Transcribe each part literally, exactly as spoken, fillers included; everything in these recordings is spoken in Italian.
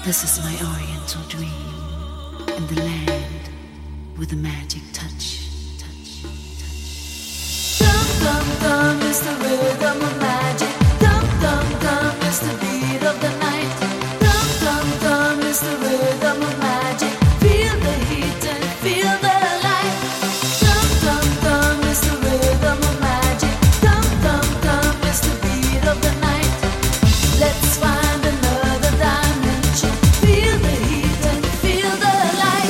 This is my oriental dream in the land with a magic touch. Touch, touch. Dum dum dum is the rhythm of magic. Dum dum dum is the beat of the night. Dum dum dum is the rhythm of magic. Feel the heat and feel the light. Dum dum dum is the rhythm of magic. Dum dum dum is the beat of the night. Let's find another dimension. Feel the heat and feel the light.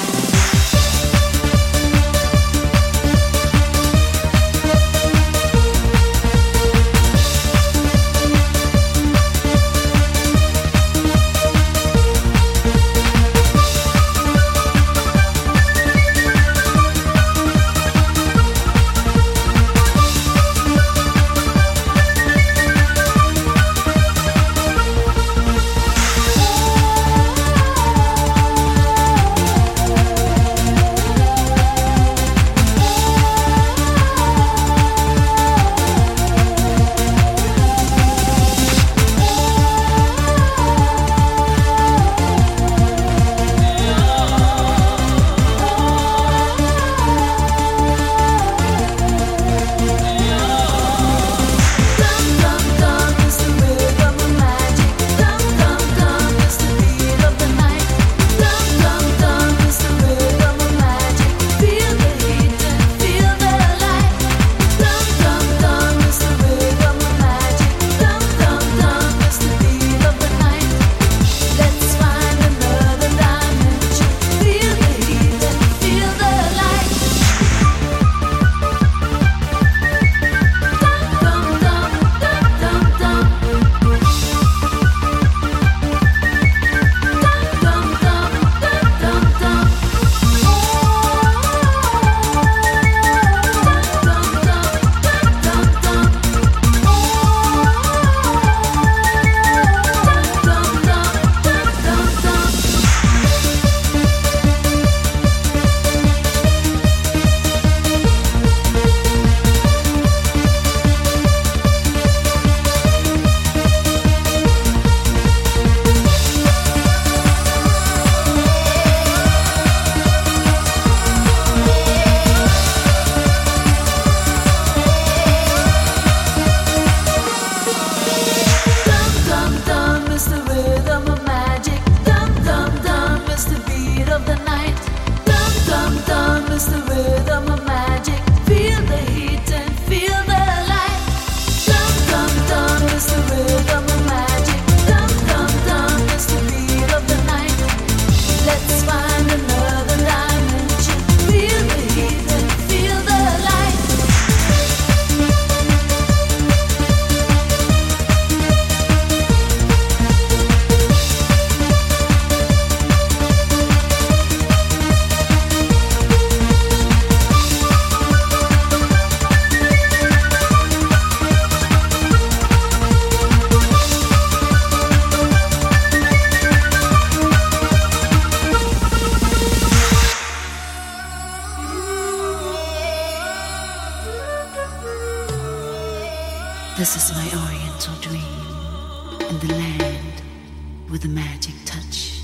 This is my oriental dream in the land with a magic touch.